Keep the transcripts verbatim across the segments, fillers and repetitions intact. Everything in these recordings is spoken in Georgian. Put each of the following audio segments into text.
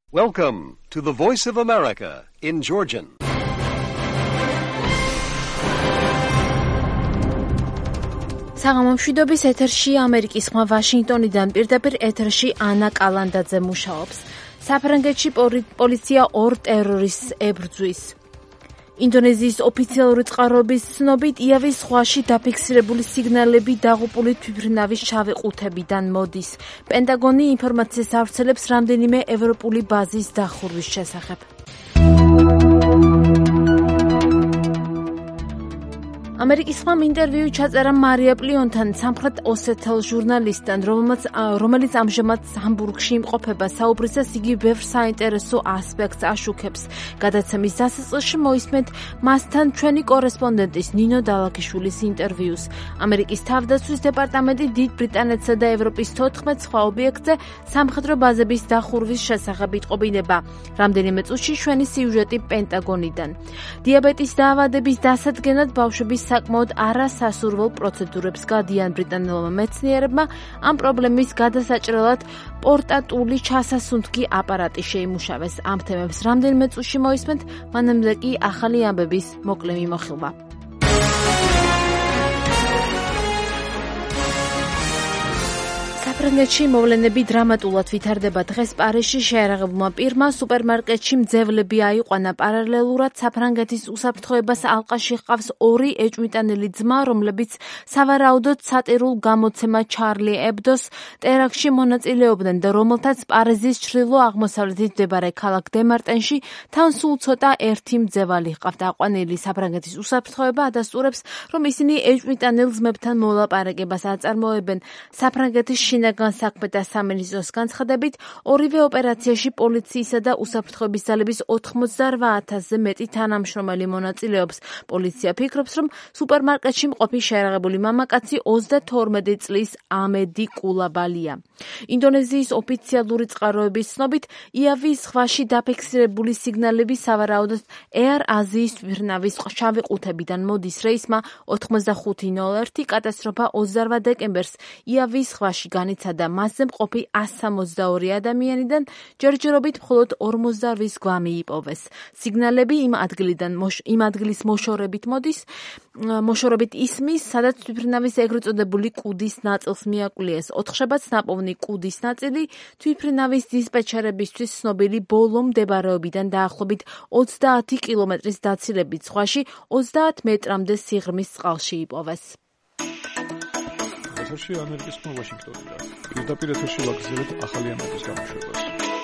Welcome to the Voice of America in Georgian. საღამომშვიდობის ეთერში ამერიკის ხმა ვაშინგტონიდან პირდაპირ ეთერში ანა კალანდაძე მუშაობს. საფრანგეთში პოლიცია ორ ტერორისტს ებრძვის. ინდონეზიის ოფიციალური წყაროების ცნობით იავის ზღვაში დაფიქსირებული სიგნალები დაღუპული თვითმფრინავის შავი ყუთებიდან მოდის. პენტაგონი ინფორმაციას ავრცელებს რამდენიმე ევროპული ბაზის დახურვის შესახებ. ამერიკის ხმამ ინტერვიუ ჩაწერა მარია პლიონთან, სამხრეთ ოსეთელ ჟურნალისტთან, რომელიც ამჟამად ჰამბურგში იმყოფება. საუბრისას იგი ბევრ საინტერესო ასპექტს აშუქებს. გადაცემის დასაწყისში მოისმენთ მასთან ჩვენი კორესპონდენტის ნინო დალაქიშვილის ინტერვიუს. ამერიკის თავდაცვის დეპარტამენტი დიდ ბრიტანეთსა და ევროპის თოთხმეტ სხვა ობიექტზე სამხედრო ბაზების დახურვის შესახებ იტყობინება. რამდენიმე წუთში ჩვენი სიუჟეტი პენტაგონიდან. დიაბეტის დაავადების დასადგენად ბავშვების საკმაოდ არასასურველ პროცედურებს გადიან ბრიტანელმა მეცნიერებმა, ამ პრობლემის გადასაჭრელად პორტატული ჩასასუნთქი აპარატი შეიმუშავეს. ამ თემებს რამდენიმე წუთში მოისმენთ, მანამდე კი ახალი ამბების მოკლე მიმოხილვა. საფრანგეთში მოვლენები დრამატულად ვითარდება. დღეს პარიზში შეიარაღებულმა პირმა სუპერმარკეტში მძევლები აიყვანა. პარალელურად საფრანგეთის უსაფრთხოებას ალყაში ჰყავს ორი ეჭვმიტანილი ძმა, რომლებიც სავარაუდოდ სატირულ გამოცემა ჩარლი ებდოს ტერაქტში მონაწილეობდნენ და რომელთაც პარიზის ჩრდილო-აღმოსავლეთით მდებარე ქალაქ დემარტენში თან სულ ცოტა ერთი მძევალი ჰყავთ. აყვანილი საფრანგეთის უსაფრთხოება ადასტურებს, რომ ისინი ეჭვმიტანილ ძმებთან მოლაპარაკებას აწარმოებენ. საფრანგეთის შინაგან საქმეთა სამინისტროს განცხადებით, ორივე ოპერაციაში პოლიციისა და უსაფრთხოების ძალების ოთხმოცდაორ ათასზე მეტი თანამშრომელი მონაწილეობს. პოლიცია ფიქრობს, რომ სუპერმარკეტში მყოფი შეიარაღებული მამაკაცი ოცდათორმეტი წლის ამედი კულაბალია. ინდონეზიის ოფიციალური წყაროების ცნობით, იავის ზღვაში დაფიქსირებული სიგნალები სავარაუდოდ Air Asia-ის თვითმფრინავის შავი ყუთებიდან მოდის. რეისმა ოთხმოცდახუთი ნულ ერთი კატასტროფა ოცდაორ დეკემბერს იავის ზღვაში განიცადა. მასზე მყოფი ასი სამოცდაორი ადამიანიდან ჯერჯერობით მხოლოდ ორმოცდაორის გვამი იპოვეს. სიგნალები იმ ადგილიდან იმ ადგილის მოშორებით მოდის, მოშორებით ისმის, სადაც თვითმფრინავის ეგრეთ წოდებული კუდის ნაწილს მიაკლიეს. ოთხშაბათს ნაპოვნი კუდის ნაწილი თვითმფრინავის დისპეჩერებისთვის ცნობილი ბოლო მდებარეობიდან დაახლოებით ოცდაათი კილომეტრის დაცილებით ზღვაში ოცდაათ მეტრამდე სიღრმის წყალში იპოვეს. ეთერში ამერიკის ხმა ვაშინგტონიდან. პირდაპირ ეთერში ვაგრძელებთ ახალი ამბების გამოშვებას.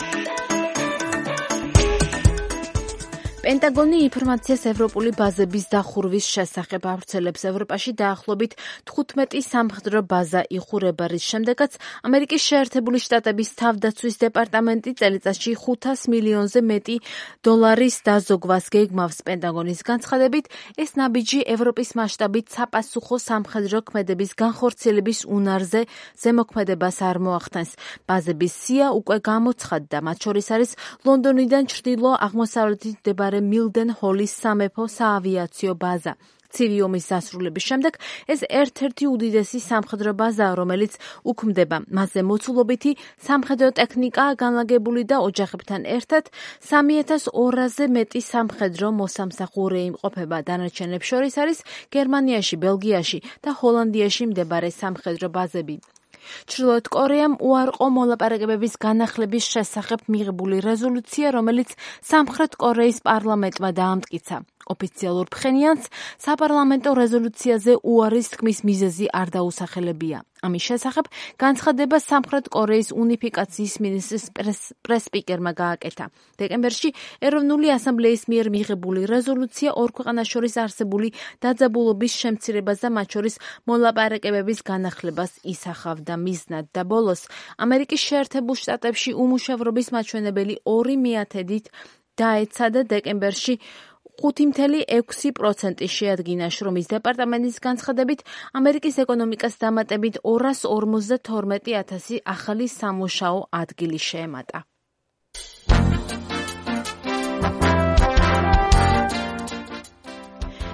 პენტაგონი ინფორმაციას ევროპული ბაზების დახურვის შესახებ ავრცელებს. ევროპაში დაახლოებით თხუთმეტი სამხედრო ბაზა იხურება, რის შემდეგაც ამერიკის შეერთებული შტატების თავდაცვის დეპარტამენტი წელიწადში ხუთას მილიონზე მეტი დოლარის დაზოგვას გეგმავს. პენტაგონის განცხადებით, ეს ნაბიჯი ევროპის მასშტაბით საპასუხო სამხედრო ქმედების განხორციელების უნარზე ზემოქმედებას არ მოახდენს. ბაზების სია უკვე გამოცხადდა, მათ შორის არის ლონდონიდან ჩრდილო-აღმოსავლეთით მდებარე მილდენ ჰოლის სამეფო საავიაციო ბაზა. ცივი ომის დასრულების შემდეგ ეს ერთ-ერთი უდიდესი სამხედრო ბაზაა, რომელიც უქმდება. მასზე მოცულობითი სამხედრო ტექნიკაა განლაგებული და ოჯახებთან ერთად სამი ათას ორასზე მეტი სამხედრო მოსამსახურე იმყოფება. დანარჩენებს შორის არის გერმანიაში, ბელგიაში და ჰოლანდიაში მდებარე სამხედრო ბაზები. ჩრდილოეთ კორეამ უარყო მოლაპარაკებების განახლების შესახებ მიღებული რეზოლუცია, რომელიც სამხრეთ კორეის პარლამენტმა დაამტკიცა. ოფიციალურ ფხენიანს საპარლამენტო რეზოლუციაზე უარის თქმის მიზეზი არ დაუსახელებია. ამის შესახებ განცხადება სამხრეთ კორეის უნიფიკაციის მინისტრის პრეს-სპიკერმა გააკეთა. დეკემბერში ეროვნული ასამბლეის მიერ მიღებული რეზოლუცია ორ ქვეყანას შორის არსებული დაძაბულობის შემცირებას და მათ შორის მოლაპარაკებების განახლებას ისახავდა მიზნად და ბოლოს ამერიკის შეერთებულ შტატებში უმუშევრობის მაჩვენებელი ორი მიათედით დაეცა და დეკემბერში ხუთი მცდარი ექვსი პროცენტი შეადგინა. შრომის დეპარტამენტის განცხადებით, ამერიკის ეკონომიკას დამატებით ორას ორმოცდათორმეტი ათასი ახალი სამუშაო ადგილი შეემატა.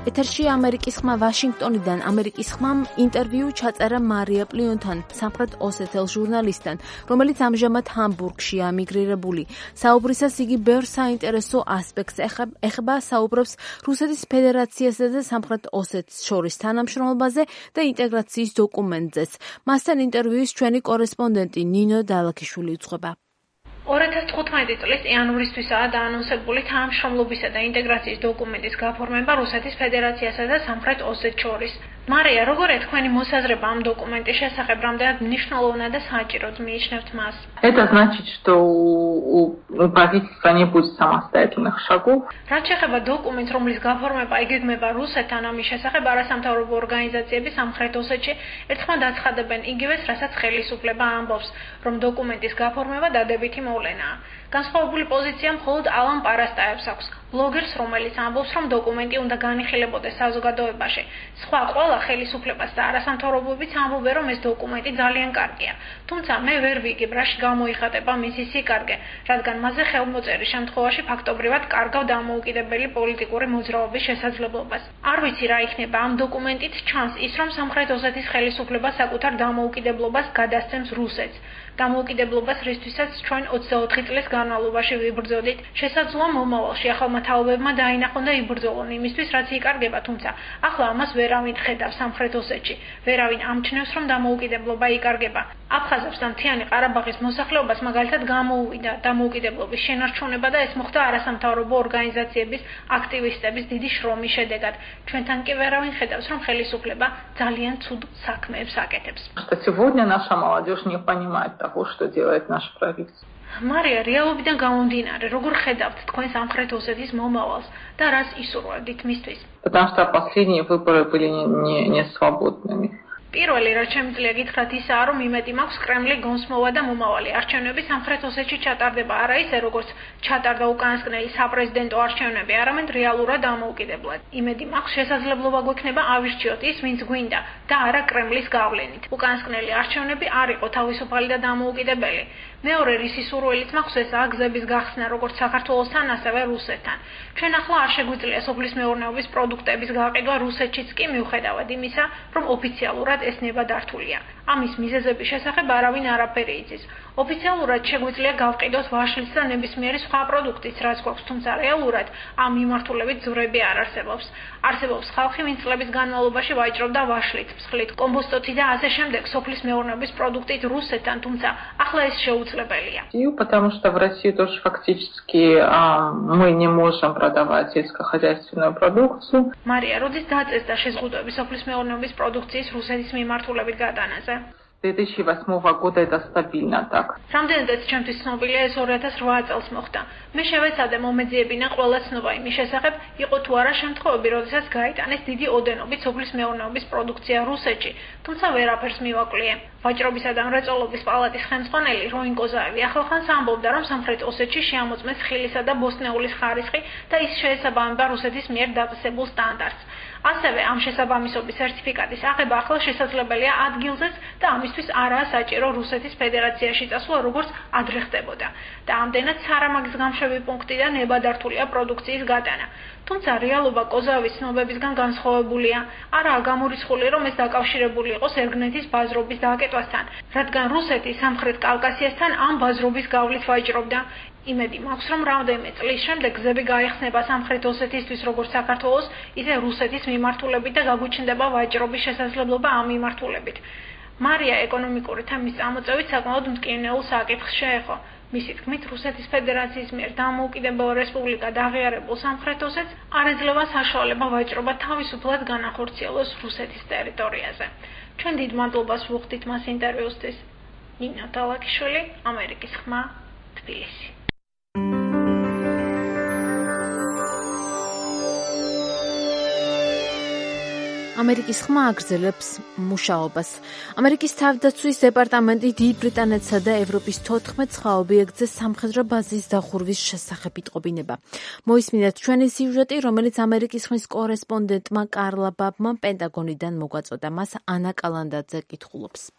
ეთერში ამერიკის ხმა ვაშინგტონიდან. ამერიკის ხმამ ინტერვიუ ჩაწერა მარია პლიონთან, სამხრეთ ოსეთელ ჟურნალისტთან, რომელიც ამჟამად ჰამბურგშია მიგრირებული. საუბრისას იგი ბევრ საინტერესო ასპექტს ეხება, საუბრობს რუსეთის ფედერაციასა და სამხრეთ ოსეთს შორის თანამშრომლობაზე და ინტეგრაციის დოკუმენტზეც. მასთან ინტერვიუს ჩვენი კორესპონდენტი ნინო დალაქიშვილი უძღვება. ორი ათას თხუთმეტი წლის იანვრისთვისაა დაანონსებული თანამშრომლობისა და ინტეგრაციის დოკუმენტის გაფორმება რუსეთის федерациასა და სამხრეთ ოსეთს შორის. მარია, როგორია თქვენი მოსაზრება ამ დოკუმენტის შესახებ, რამდენად მნიშვნელოვანად და საჭიროდ მიიჩნევთ მას? Это значит, что у правительства не будет самостоятельных шагов. რაც შეეხება დოკუმენტს, რომლის გაფორმება იგეგმება რუსეთთან, ამის შესახებ არასამთავრობო ორგანიზაციები სამხრეთ ოსეთში ერთხმად აცხადებენ იგივეს, რასაც ხელისუფლება ამბობს, რომ დოკუმენტის გაფორმება დადებითი მოვლენაა. განსხვავებული პოზიცია მხოლოდ ალან პარასტაევს აქვს, ბლოგერს, რომელიც ამბობს, რომ დოკუმენტი უნდა განიხილებოდეს საზოგადოებაში. სხვა ყველა ხელისუფლებას და არასამთავრობოებიც ამბობენ, რომ ეს დოკუმენტი ძალიან კარგია. თუმცა მე ვერ ვიგებ, რაში გამოიხატება მისი სიკარგე, რადგან მასზე ხელმოწერის შემთხვევაში ფაქტობრივად კარგავ დამოუკიდებელი პოლიტიკური მოძრაობის შესაძლებლობას. არ ვიცი რა იქნება ამ დოკუმენტით, ჩანს ის, რომ სამხრეთ ოსეთის ხელისუფლება საკუთარ დამოუკიდებლობას გადასცემს რუსეთს. დამოუკიდებლობას, რისთვისაც ჩვენ ოცდაოთხი წლის განმავლობაში ვიბრძოდით, შესაძლოა მომავალში ახალმა თაობებმა დაინახონ და იბრძოლონ იმისთვის, რაც იკარგება, თუმცა ახლა ამას ვერავინ ხედავს სამხრეთ ოსეთში. ვერავინ ამჩნევს, რომ დამოუკიდებლობა იკარგება. აფხაზებს და მთიანი ყარაბაღის მოსახლეობას მაგალითად გამოუვიდა დამოუკიდებლობის შენარჩუნება და ეს მოხდა არასამთავრობო ორგანიზაციების აქტივისტების დიდი შრომის შედეგად. ჩვენთან კი ვერავინ ხედავს, რომ ხელისუფლება ძალიან ცუდ საქმეებს აკეთებს. Сегодня наша молодежь не понимает того, что делает наше правительство. მარია, რეალობიდან გამომდინარე, როგორ ხედავთ თქვენ სამხრეთ ოსეთის მომავალს და რას ისურვებდით მისთვის? Потому что последние выборы были не, не, не свободными. პირველი, რაც შემიძლია გითხრათ, ისაა, რომ იმედი მაქვს კრემლი გონსმოვა და მომავალი არჩევნები სამხრეთ ოსეთში ჩატარდება არა ისე, როგორც ჩატარდა უკანასკნელი საპრეზიდენტო არჩევნები, არამედ რეალურად დამოუკიდებლად. იმედი მაქვს, შესაძლებლობა გვექნება ავირჩიოთ ის, ვინც გვინდა და არა კრემლის გავლენით. უკანასკნელი არჩევნები არ იყო თავისუფალი და დამოუკიდებელი. მეორე რისი სურვილით მაქვს ესაა გზების გახსნა როგორც საქართველოსთან, ასევე რუსეთთან. ჩვენ ახლა არ შეგვიძლია სოფლის მეურნეობის პროდუქტების გაყიდვა რუსეთშიც კი მიუხედავად იმისა, რომ ოფიციალურად ეს ნება დართულია. ამის მიზეზების შესახებ არავინ არაფერი იცის. ოფიციალურად შეგვიძლია გავყიდოთ ვაშლის და ნებისმიერი სხვა პროდუქტიც, რაც გვაქვს, თუმცა რეალურად ამ მიმართულებით ძვრები არ არსებობს. არსებობს ხალხი, ვინც წლების განმავლობაში ვაჭრობდა ვაშლით, მსხლით, კომბოსტოთი და ასე შემდეგ სოფლის მეურნეობის პროდუქტით რუსეთთან, თუმცა ახლა ეს შეუძლებელია. Потому что в России тоже фактически а, мы не можем продавать сельскохозяйственную продукцию. Мария, როდის დაწესდა შეზღუდვები სოფლის მეურნეობის პროდუქციის რუსეთის მიმართულებით გადანაზე? две тысячи восьмого года это стабильно так. რამდენადაც ჩემთვის ცნობილია ეს ორი ათას რვა წელს მოხდა. მე შევეცადე მომეძიებინა ყველა ცნობა იმის შესახებ, იყო თუ არა შემთხვევები, როდესაც გაიტანეს დიდი ოდენობით სოფლის მეურნეობის პროდუქცია რუსეთში, თუმცა ვერაფერს მივაკლია. ვაჭრობისა და მრეწველობის პალატის ხელმძღვანელი როინ კოზაევი ახლახანს ამბობდა, რომ სამხრეთ ოსეთში შეამოწმეს ხილისა და ბოსტნეულის ხარისხი და ის შეესაბამება რუსეთის მიერ დაწესებულ სტანდარტს. ასევე ამ შესაბამისობის სერტიფიკატის აღება ახლა შესაძლებელია ადგილზეც და ამისთვის არაა საჭირო რუსეთის ფედერაციაში წასვლა, როგორც ადრე ხდებოდა. და ამდენად სარამაგის გამშვები პუნქტი და ნებადართულია პროდუქციის გატანა. თუმცა რეალობა კოზაევის ცნობებისგან განსხვავებულია. არაა გამორიცხული, რომ ეს დაკავშირებული იყოს ერგნეთის ბაზრობის დაკეტვასთან, რადგან რუსეთი სამხრეთ კავკასიასთან ამ ბაზრობის გავლით ვაჭრობდა. იმედი მაქვს, რომ რამდენიმე წლის შემდეგ გზები გაიხსნება სამხრეთ ოსეთისთვის როგორც საქართველოს, ისე რუსეთის მიმართულებით და გაგვიჩნდება ვაჭრობის შესაძლებლობა ამ მიმართულებით. მარია ეკონომიკური თემის წამოწევით საკმაოდ მტკივნეულ საკითხს შეეხო. მისი თქმით, რუსეთის ფედერაციის მიერ დამოუკიდებელ რესპუბლიკად აღიარებულ სამხრეთ ოსეთს არ ეძლევა საშუალება ვაჭრობა თავისუფლად განახორციელოს რუსეთის ტერიტორიაზე. ჩვენ დიდ მადლობას ვუხდით მას ინტერვიუსთვის. ნინო დალაქიშვილი, ამერიკის ხმა, თბილისი. ამერიკის ხმა აგრძელებს მუშაობას. ამერიკის თავდაცვის დეპარტამენტი დიდ ბრიტანეთსა და ევროპის თოთხმეტ სხვა ობიექტზე სამხედრო ბაზის დახურვის შესახებ იტყობინება. მოისმინეთ ჩვენი სიუჟეტი, რომელიც ამერიკის ხმის კორესპონდენტმა კარლა ბაბმა პენტაგონიდან მოგვაწოდა. მას ანა კალანდაძე კითხულობს.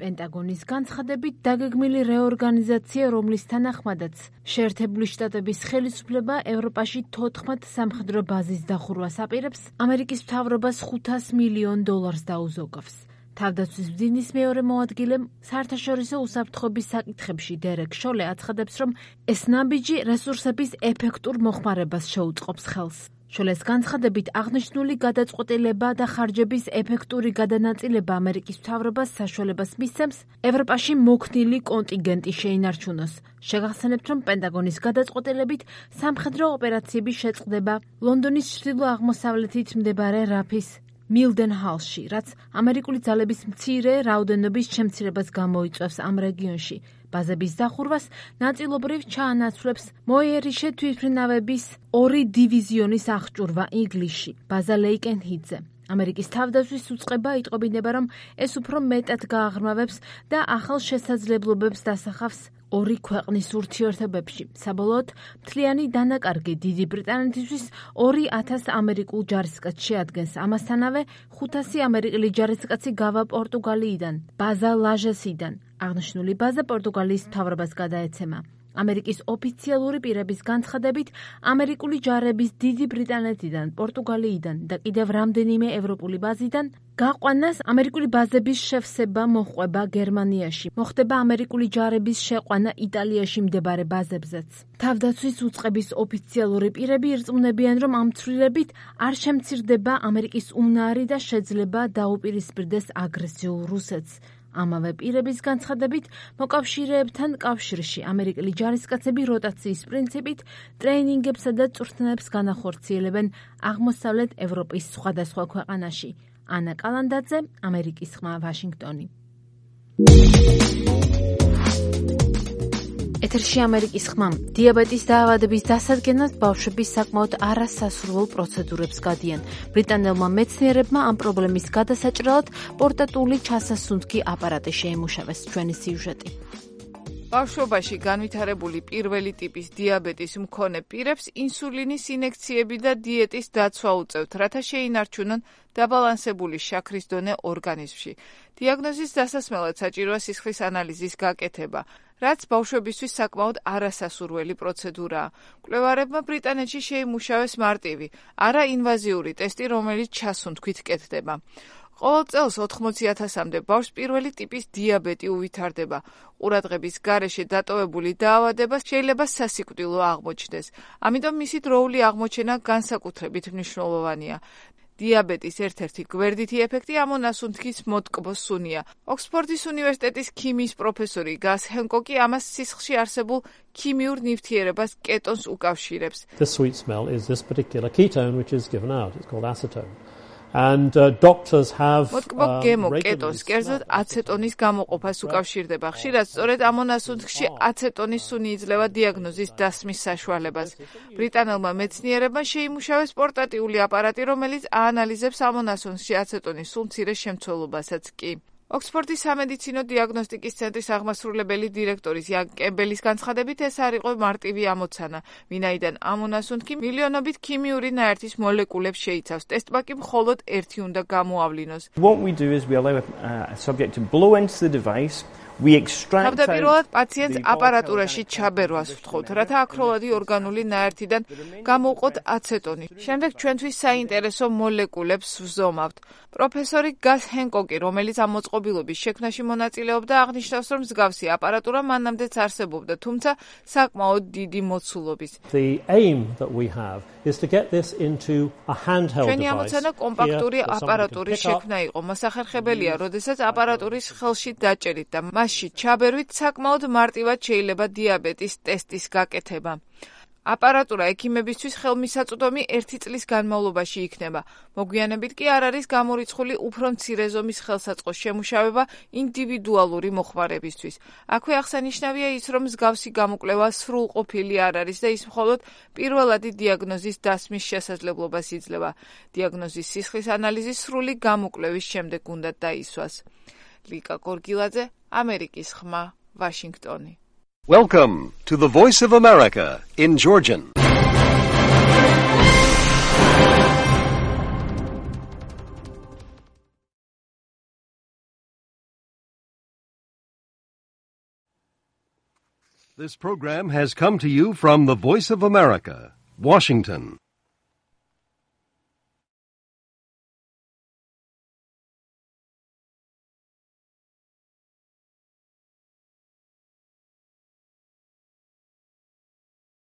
პენტაგონის განცხადებით დაგეგმილი რეორგანიზაცია, რომლის თანახმადაც შეერთებული შტატების ხელისუფლება ევროპაში თოთხმეტ სამხედრო ბაზის დახურვას აპირებს, ამერიკის მთავრობას ხუთას მილიონ დოლარს დაუზოგავს. თავდაცვის მდივნის მეორე მოადგილემ საერთაშორისო უსაფრთხოების საკითხებში დერეკ შოლე აცხადებს, რომ ეს ნაბიჯი რესურსების ეფექტურ მოხმარებას შეუწყობს ხელს. შოლეს განცხადებით აღნიშნული გადაწყვეტილება და ხარჯების ეფექტური გადანაწილება ამერიკის მთავრობას საშუალებას მისცემს ევროპაში მოქნილი კონტინგენტი შეინარჩუნოს. შეგახსენებთ, რომ პენტაგონის გადაწყვეტილებით სამხედრო ოპერაციები შეწყდება ლონდონის ჩრდილო-აღმოსავლეთით მდებარე რაფის მილდენჰალში, რაც ამერიკული ძალების მცირე რაოდენობის შემცირებას გამოიწვევს ამ რეგიონში. ბაზების დახურვას ნაწილობრივ ჩაანაცვლებს მოიერიშე თვითმფრინავების ორი დივიზიონის აღჭურვა ინგლისში, ბაზა ლეიკენჰიდზე. ამერიკის თავდაცვის უწყება იტყობინება, რომ ეს უფრო მეტად გააღრმავებს და ახალ შესაძლებლობებს დასახავს ორი ქვეყნის ურთიერთობებში. საბოლოოდ, მთლიანი დანაკარგი დიდი ბრიტანეთისთვის ორი ათას ამერიკულ ჯარისკაცს შეადგენს. ამასთანავე, ხუთასი ამერიკელი ჯარისკაცი გავა პორტუგალიიდან, ბაზა ლაჟესიდან. აღნიშნული ბაზა პორტუგალიის მთავრობას გადაეცემა. ამერიკის ოფიციალური პირების განცხადებით, ამერიკული ჯარების დიდი ბრიტანეთიდან, პორტუგალიიდან და კიდევ რამდენიმე ევროპული ბაზიდან გაყვანას ამერიკული ბაზების შევსება მოჰყვება გერმანიაში. მოხდება ამერიკული ჯარების შეყვანა იტალიაში მდებარე ბაზებზეც. თავდაცვის უწყების ოფიციალური პირები ირწმუნებიან, რომ ამ ცვლილებით არ შემცირდება ამერიკის უნარი და შეძლება დაუპირისპირდეს აგრესიულ რუსეთს. ამავე პირების განცხადებით, მოკავშირეებთან კავშირში ამერიკელი ჯარისკაცები როტაციის პრინციპით ტრეინინგებსა და წვრთნებს განახორციელებენ აღმოსავლეთ ევროპის სხვადასხვა ქვეყანაში. ანა კალანდაძე, ამერიკის ხმა, ვაშინგტონი. ეთერში ამერიკის ხმა. დიაბეტის დაავადების დასადგენად ბავშვები საკმაოდ არასასურველ პროცედურებს გადიან. ბრიტანელმა მეცნიერებმა ამ პრობლემის გადასაჭრელად პორტატული ჩასასუნთქი აპარატი შეიმუშავეს. ჩვენი სიუჟეტი. ბავშვობაში განვითარებული პირველი ტიპის დიაბეტის მქონე პირებს ინსულინის ინექციები და დიეტის დაცვა უწევთ, რათა შეინარჩუნონ დაბალანსებული შაქრის დონე ორგანიზმში. დიაგნოზის დასასმელად საჭიროა სისხლის ანალიზის გაკეთება, რაც ბავშვებისთვის საკმაოდ არასასურველი პროცედურაა. მკვლევარებმა ბრიტანეთში შეიმუშავეს მარტივი, არაინვაზიური ტესტი, რომელიც ჩასუნთქვით კეთდება. ყოველ წელს ოთხმოცი ათასამდე ბავშვს პირველი ტიპის დიაბეტი უვითარდება. ყურადღების გარეშე დატოვებული დაავადება შეიძლება სასიკვდილო აღმოჩნდეს. ამიტომ მისი დროული აღმოჩენა განსაკუთრებით მნიშვნელოვანია. დიაბეტის ერთ-ერთი გვერდითი ეფექტი ამონასუნთქის მოტკბო სუნია. ოქსფორდის უნივერსიტეტის ქიმიის პროფესორი გას ჰენკოკი ამას სისხლში არსებულ ქიმიურ ნივთიერებას კეტონს უკავშირებს. The sweet smell is this particular ketone which is given out. It's called acetone. And uh, doctors have მოტკბო გემო კეტონს კერძოდ აცეტონის გამოყოფას უკავშირდება. ხშირად სწორედ ამონასუნთქში აცეტონის სუნი იძლევა დიაგნოზის დასმის საშუალებას. ბრიტანელმა მეცნიერებმა შეიმუშავეს პორტატიული აპარატი, რომელიც აანალიზებს ამონასუნთქში აცეტონის სულმცირე შემცველობასაც კი. ოქსფორდის სამედიცინო დიაგნოსტიკის ცენტრის აღმასრულებელი დირექტორის იან კემბელის განცხადებით, ეს არ იყო მარტივი ამოცანა, ვინაიდან ამონასუნთქი მილიონობით ქიმიური ნაერთის მოლეკულებს შეიცავს. ტესტმა კი მხოლოდ ერთი უნდა გამოავლინოს. What we do is we allow a, a subject to blow into the device. We extract თავდაპირველად პაციენტს აპარატურაში ჩაბერვას ვთხოვთ, რათა აქროლადი ორგანული ნაერთიდან გამოვყოთ აცეტონი. შემდეგ ჩვენთვის საინტერესო მოლეკულებს ვზომავთ. პროფესორი გას ჰენკოკი, რომელიც ამ მოწყობილობის შექმნაში მონაწილეობდა, აღნიშნავს, რომ მსგავსი აპარატურა მანამდეც არსებობდა, თუმცა საკმაოდ დიდი მოცულობის. The aim that we have is to get this into a handheld device. ჩვენი ამოცანა კომპაქტური აპარატურის შექმნა იყო. მოსახერხებელია, როდესაც აპარატურის ხელში დაჭერით და მასში ჩაბერვით საკმაოდ მარტივად შეიძლება დიაბეტის ტესტის გაკეთება. აპარატურა ექიმებისთვის ხელმისაწვდომი ერთი წლის განმავლობაში იქნება. მოგვიანებით კი არ არის გამორიცხული უფრო მცირე ზომის ხელსაწყოს შემუშავება ინდივიდუალური მოხმარებისთვის. აქვე აღსანიშნავია ის, რომ მსგავსი გამოკვლევა სრულყოფილი არ არის და ის მხოლოდ პირველადი დიაგნოზის დასმის შესაძლებლობას იძლევა. დიაგნოზის სისხლის ანალიზის სრული გამოკვლევის შემდეგ უნდა დაისვას. ლიკა გორგილაძე, ამერიკის ხმა, ვაშინგტონი. Welcome to the Voice of America in Georgian. This program has come to you from the Voice of America, Washington.